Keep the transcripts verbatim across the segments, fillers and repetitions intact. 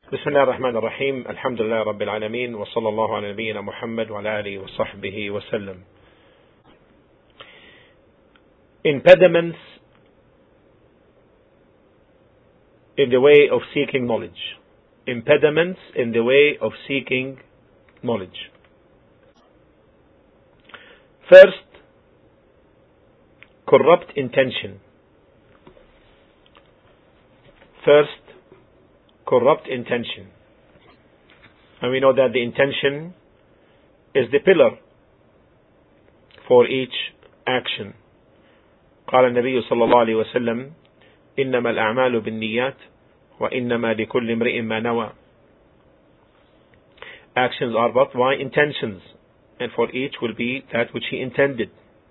بسم الله الرحمن الرحيم الحمد لله رب العالمين وصلى الله على نبينا محمد وعلى آله وصحبه وسلم. Impediments in the way of seeking knowledge. Impediments in the way of seeking knowledge. First, corrupt intention. First, corrupt intention. And we know that the intention is the pillar for each action. قال النبي صلى الله عليه وسلم إنما الأعمال بالنيات وإنما لكل امرئ ما نوى. Actions are but by intentions, and for each will be that which he intended.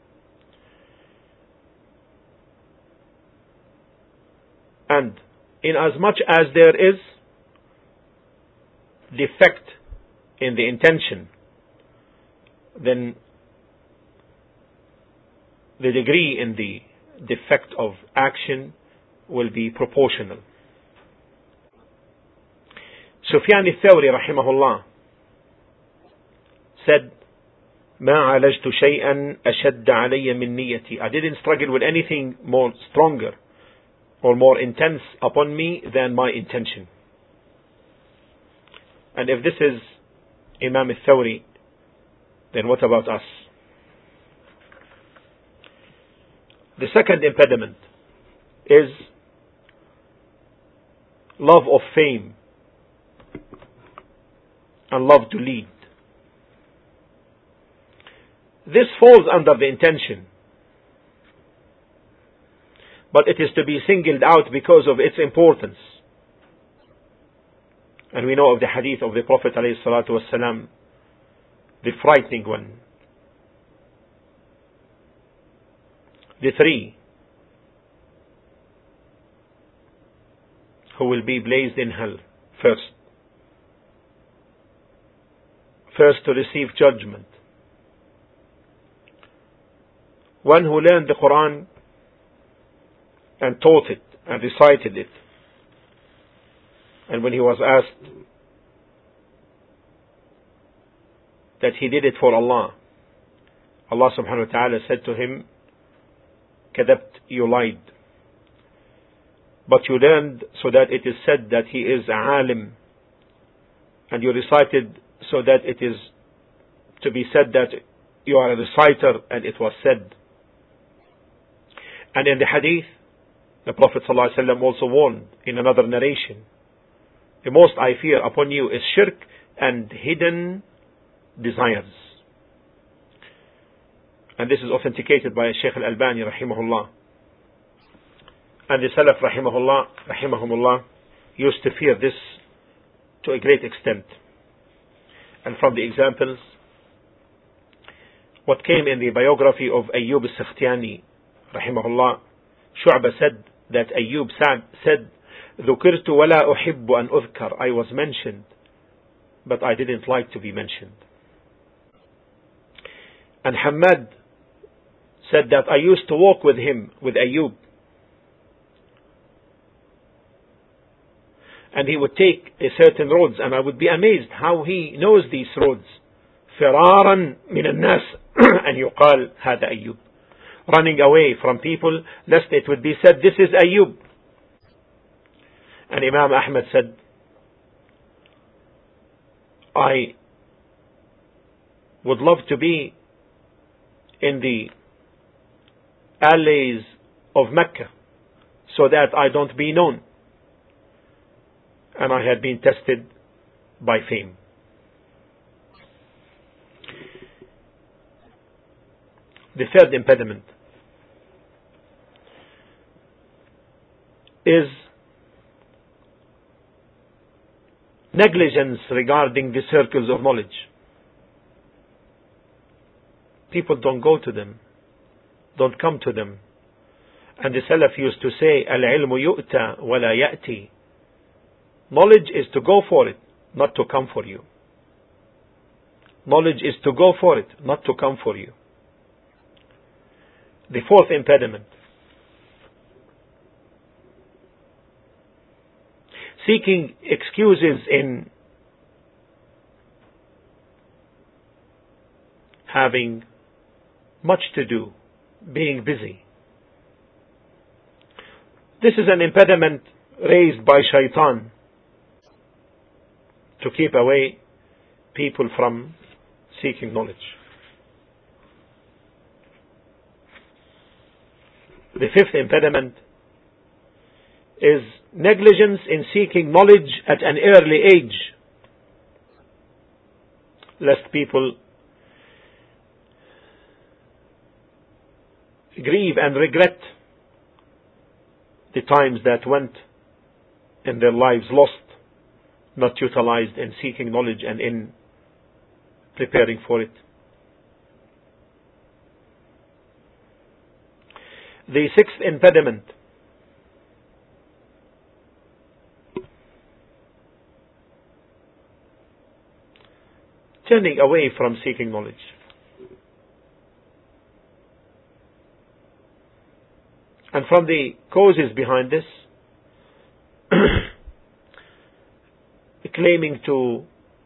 And in as much as there is defect in the intention, then the degree in the defect of action will be proportional. Sufyan al-Thawri rahimahullah said, ما عالجت شيئا أشد علي من نيتي. I didn't struggle with anything more stronger or more intense upon me than my intention. And if this is Imam al-Thawri, then what about us? The second impediment is love of fame and love to lead. This falls under the intention, but it is to be singled out because of its importance. And we know of the hadith of the Prophet ﷺ, the frightening one. The three who will be blazed in hell first. First to receive judgment. One who learned the Quran and taught it and recited it. And when he was asked that he did it for Allah, Allah subhanahu wa ta'ala said to him, كذبت, you lied. But you learned so that it is said that he is a alim, and you recited so that it is to be said that you are a reciter, and it was said. And in the hadith, the Prophet ﷺ also warned in another narration, the most I fear upon you is shirk and hidden desires. And this is authenticated by Shaykh al-Albani rahimahullah. And the Salaf rahimahullah, rahimahumullah used to fear this to a great extent. And from the examples, what came in the biography of Ayyub al-Sakhtiyani rahimahullah, Shu'bah said that Ayyub said, ذكرت ولا أحب أن أذكر. I was mentioned, but I didn't like to be mentioned. And Hamad said that I used to walk with him, with Ayyub, and he would take a certain roads, and I would be amazed how he knows these roads. فرارا من الناس أن يقال هذا أيوب. Running away from people, lest it would be said, this is Ayyub. And Imam Ahmad said, I would love to be in the alleys of Mecca so that I don't be known. And I had been tested by fame. The third impediment is negligence regarding the circles of knowledge. People don't go to them, don't come to them. And the Salaf used to say, العلم يؤتى ولا يأتي. Knowledge is to go for it, not to come for you. Knowledge is to go for it, not to come for you. The fourth impediment, seeking excuses in having much to do, being busy. This is an impediment raised by shaitan to keep away people from seeking knowledge. The fifth impediment is negligence in seeking knowledge at an early age, lest people grieve and regret the times that went in their lives lost, not utilized in seeking knowledge and in preparing for it. The sixth impediment turning away from seeking knowledge. And from the causes behind this, claiming to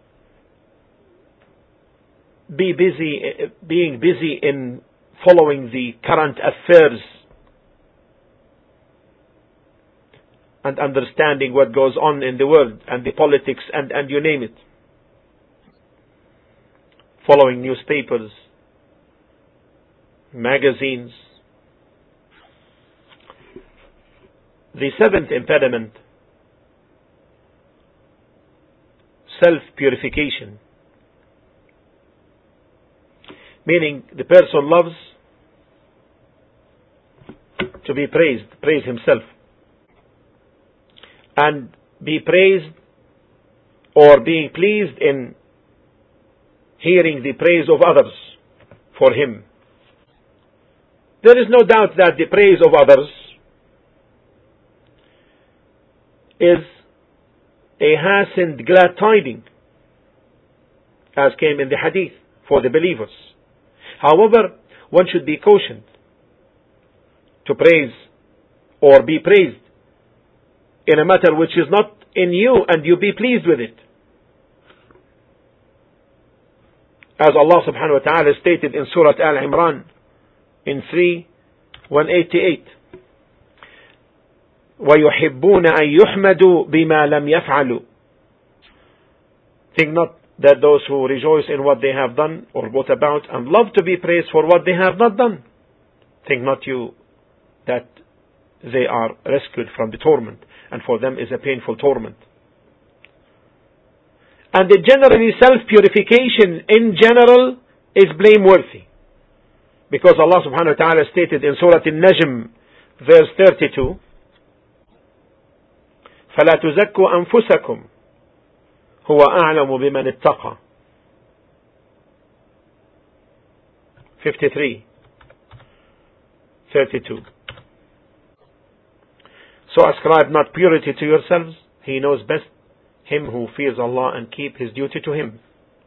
be busy, being busy in following the current affairs and understanding what goes on in the world and the politics and, and you name it. Following newspapers, magazines. The seventh impediment, self-purification. Meaning the person loves to be praised, praise himself, and be praised or being pleased in hearing the praise of others for him. There is no doubt that the praise of others is a hastened glad tiding, as came in the hadith for the believers. However, one should be cautioned to praise or be praised in a matter which is not in you and you be pleased with it. As Allah subhanahu wa ta'ala stated in Surah Al-Imran in three one eighty-eight, وَيُحِبُّونَ أَن يُحْمَدُوا بِمَا لَمْ يَفْعَلُوا. Think not that those who rejoice in what they have done or brought about and love to be praised for what they have not done, think not you that they are rescued from the torment, and for them is a painful torment. And the generally self-purification in general is blameworthy, because Allah subhanahu wa ta'ala stated in Surah An-Najm verse thirty-two, فَلَا تُزَكُّوا أَنفُسَكُمْ هُوَ أَعْلَمُ بِمَنِ اتَّقَى. fifty-three thirty-two. So ascribe not purity to yourselves, He knows best him who fears Allah and keep his duty to Him.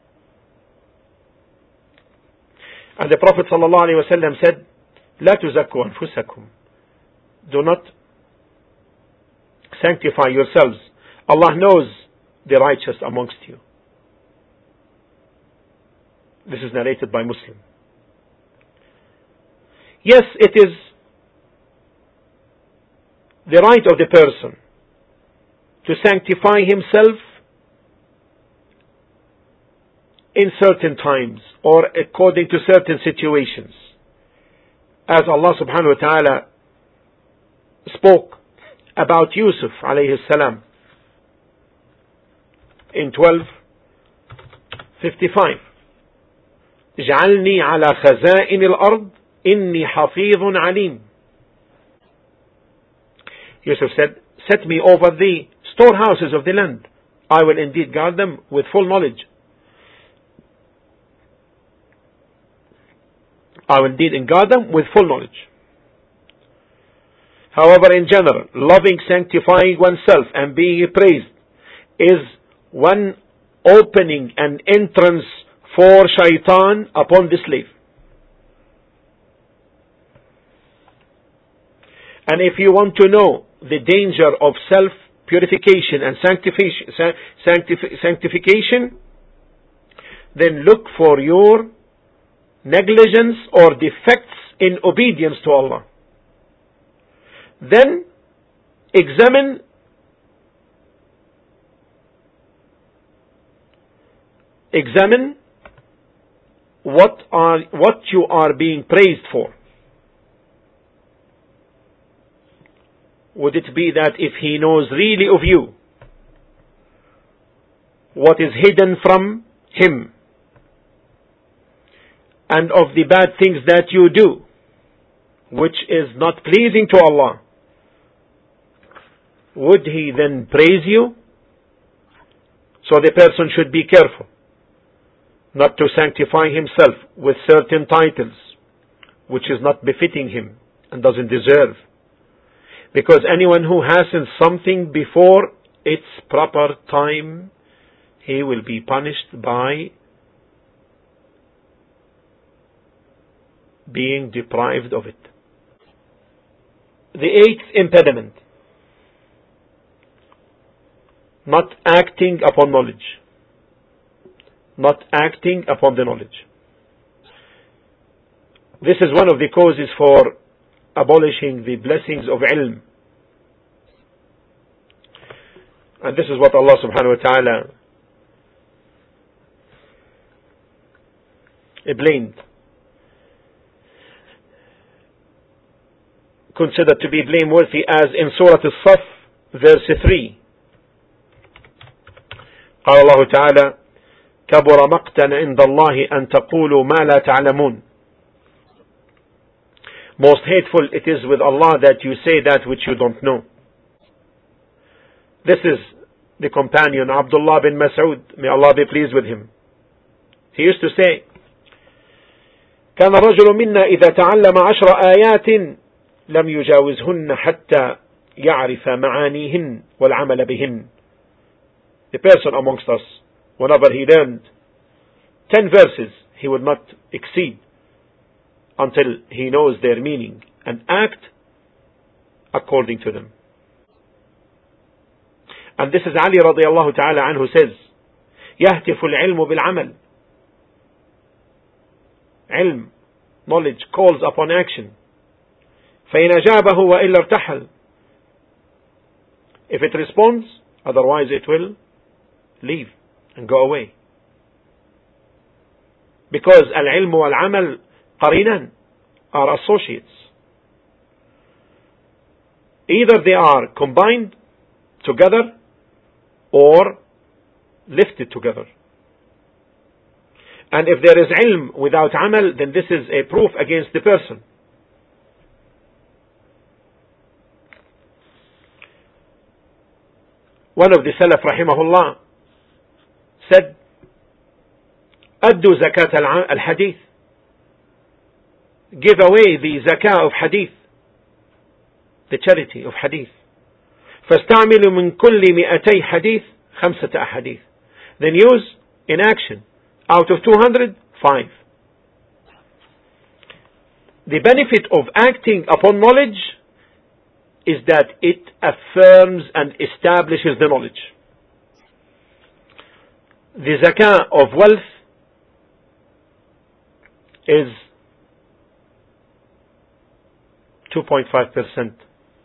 And the Prophet sallallahu alaihi wasallam said, لا تزكوا أنفسكم. Do not sanctify yourselves. Allah knows the righteous amongst you. This is narrated by Muslim. Yes, it is the right of the person to sanctify himself in certain times or according to certain situations. As Allah subhanahu wa ta'ala spoke about Yusuf alayhi salam in twelve fifty-five. اجعلني على خزائن الأرض إني حفيظ عليم. Yusuf said, set me over the storehouses of the land. I will indeed guard them with full knowledge. I will indeed guard them with full knowledge. However, in general, loving, sanctifying oneself and being praised is one opening and entrance for shaitan upon the slave. And if you want to know the danger of self purification and sanctification, sanctif- sanctification, then look for your negligence or defects in obedience to Allah. Then examine examine what are what you are being praised for. Would it be that if He knows really of you what is hidden from Him and of the bad things that you do, which is not pleasing to Allah, would He then praise you? So the person should be careful not to sanctify himself with certain titles which is not befitting him and doesn't deserve. Because anyone who hastens something before its proper time, he will be punished by being deprived of it. The eighth impediment: not acting upon knowledge. Not acting upon the knowledge. This is one of the causes for abolishing the blessings of ilm. And this is what Allah subhanahu wa ta'ala blamed, considered to be blameworthy, as in Surah As-Saff verse three. قال الله تعالى: كبر مقتا عند الله أن تقولوا ما لا تعلمون. Most hateful it is with Allah that you say that which you don't know. This is the companion Abdullah bin Mas'ud, may Allah be pleased with him. He used to say, كان رجل منا إذا تعلم عشر آيات لم يجاوزهن حتى يعرف معانيهن والعمل بهن. The person amongst us, whenever he learned ten verses, he would not exceed until he knows their meaning and act according to them. And this is Ali radiallahu ta'ala anhu says, يهتف العلم بالعمل. Ilm, knowledge, calls upon action. فإن أجابه وإلا ارتحل. If it responds, otherwise it will leave and go away. Because al-ilm wal-amal qarinan, are associates. Either they are combined together or lifted together. And if there is ilm without amal, then this is a proof against the person. One of the Salaf rahimahullah said, أدوا زكاة الحديث. Give away the zakah of hadith, the charity of hadith. فاستعملوا من كل مئتي حديث خمسة أحاديث. Then use in action, out of two hundred, five. The benefit of acting upon knowledge is that it affirms and establishes the knowledge. The zakah of wealth is two point five percent.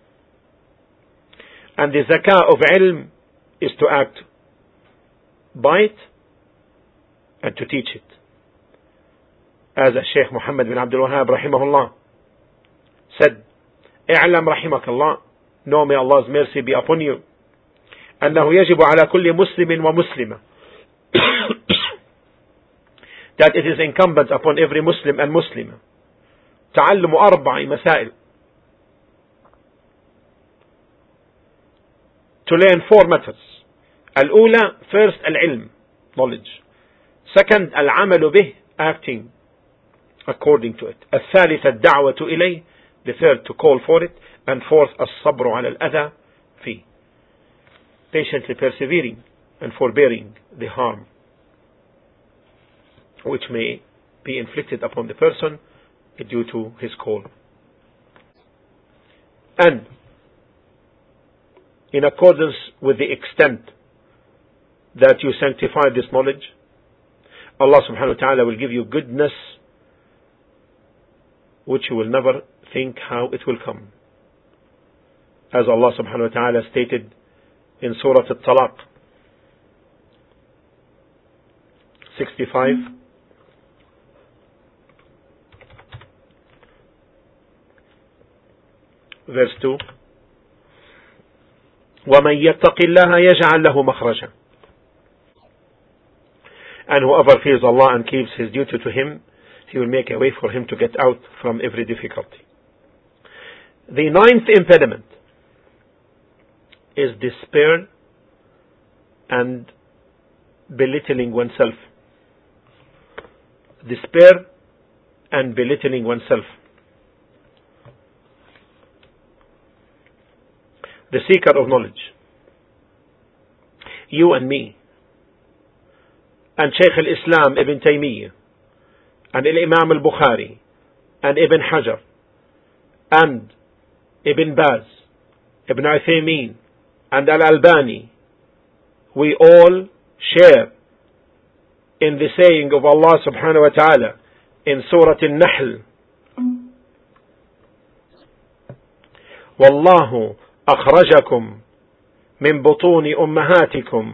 And the zakah of ilm is to act by it and to teach it. As Shaykh Muhammad bin Abdul Wahhab rahimahullah said, اعلم رحمك الله, know, may Allah's mercy be upon you, أنه يجب على كل مسلم ومسلمة, that it is incumbent upon every Muslim and Muslimah, تعلم أربع مسائل, to learn four matters. الأولى, first العلم, knowledge. Second, العمل به, acting according to it. الثالث الدعوة إليه, the third, to call for it. And fourth, الصبر على الأذى فيه, patiently persevering and forbearing the harm which may be inflicted upon the person due to his call. And in accordance with the extent that you sanctify this knowledge, Allah subhanahu wa ta'ala will give you goodness which you will never think how it will come. As Allah subhanahu wa ta'ala stated in Surah At-Talaq sixty-five, verse two, وَمَنْ يَتَّقِ اللَّهَ يَجْعَلْ لَهُ مَخْرَجًا. And whoever fears Allah and keeps his duty to him, He will make a way for him to get out from every difficulty. The ninth impediment is despair and belittling oneself. Despair and belittling oneself. The seeker of knowledge, you and me, and Shaykh al-Islam Ibn Taymiyyah, and Imam al-Bukhari, and Ibn Hajar, and Ibn Baz, Ibn Uthaymeen, and Al-Albani, we all share in the saying of Allah subhanahu wa ta'ala in Surah An-Nahl, وَاللَّهُ أخرجكم من بطون أمهاتكم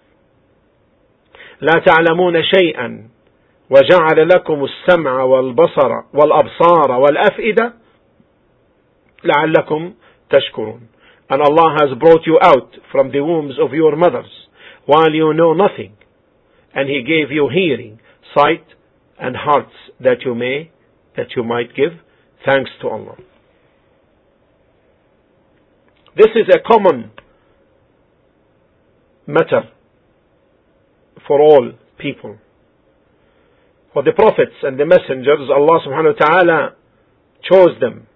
لا تعلمون شيئا وجعل لكم السمع والبصر والأبصار والأفئدة لعلكم تشكرون. And Allah has brought you out from the wombs of your mothers while you know nothing, and He gave you hearing, sight, and hearts that you may, that you might give thanks to Allah. This is a common matter for all people. For the prophets and the messengers, Allah subhanahu wa ta'ala chose them,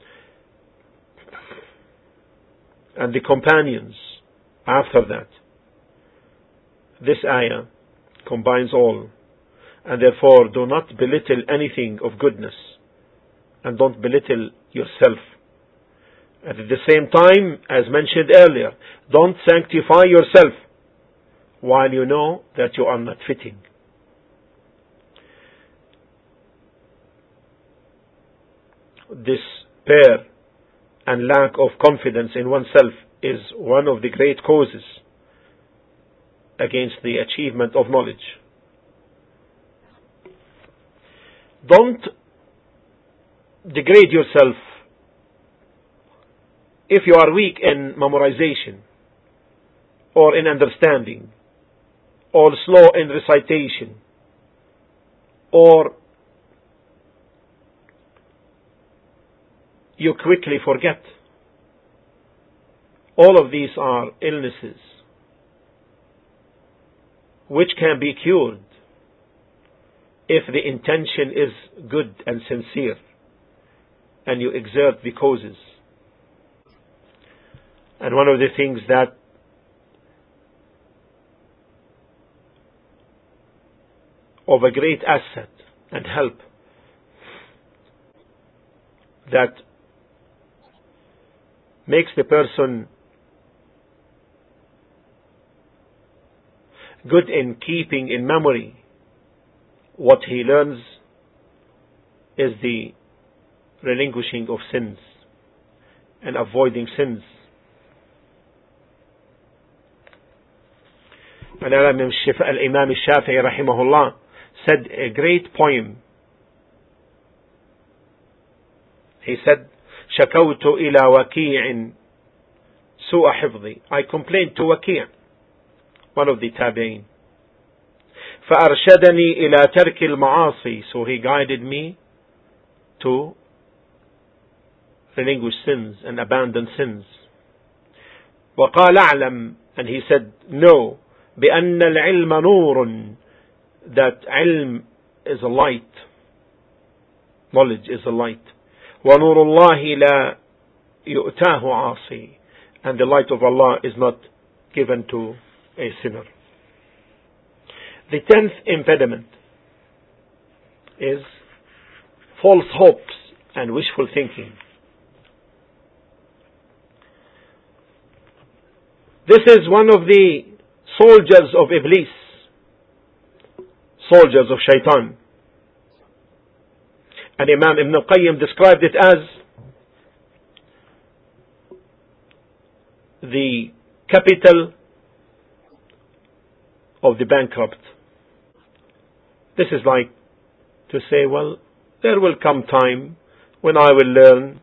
and the companions after that. This ayah combines all, and therefore do not belittle anything of goodness, and don't belittle yourself. And at the same time, as mentioned earlier, don't sanctify yourself while you know that you are not fitting. Despair and lack of confidence in oneself is one of the great causes against the achievement of knowledge. Don't degrade yourself if you are weak in memorization, or in understanding, or slow in recitation, or you quickly forget. All of these are illnesses which can be cured if the intention is good and sincere, and you exert the causes. And one of the things that of a great asset and help that makes the person good in keeping in memory what he learns is the relinquishing of sins and avoiding sins. And Al-Imam al-Shafi'i rahimahullah said a great poem. He said, شكوت إلى وكيع سوء حفظي. I complained to Waki', one of the tabi'in. فأرشدني إلى ترك المعاصي. So he guided me to relinquish sins and abandon sins. وقال أعلم, and he said, no, بأن العلم نور, that ilm is a light, knowledge is a light. وَنُورُ اللَّهِ لَا يُؤْتَاهُ عَاصِي, and the light of Allah is not given to a sinner. The tenth impediment is false hopes and wishful thinking. This is one of the soldiers of Iblis, soldiers of Shaitan. And Imam Ibn al-Qayyim described it as the capital of the bankrupt. This is like to say, well, there will come time when I will learn,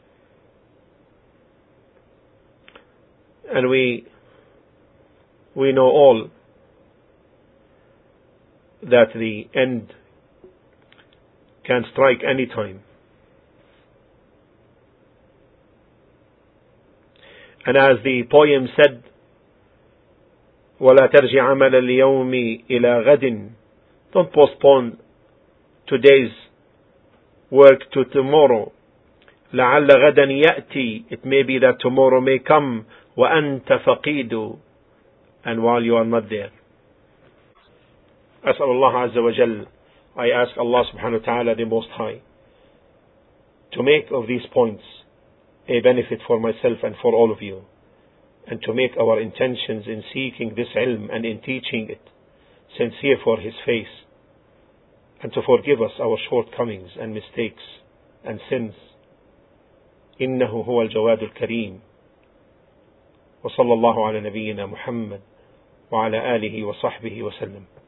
and we we know all that the end can strike any time. And as the poem said, وَلَا تَرْجِعْ عَمَلَ الْيَوْمِ إِلَى غَدٍ, don't postpone today's work to tomorrow. لَعَلَّ غَدًا يَأْتِي, it may be that tomorrow may come, وَأَنْتَ فَقِيدُ, and while you are not there. أسأل الله عز وجل, I ask Allah subhanahu wa ta'ala, the Most High, to make of these points a benefit for myself and for all of you, and to make our intentions in seeking this ilm and in teaching it sincere for His face, and to forgive us our shortcomings and mistakes and sins. إنه هو الجواد الكريم. وصلى الله على نبينا محمد وعلى آله وصحبه وسلم.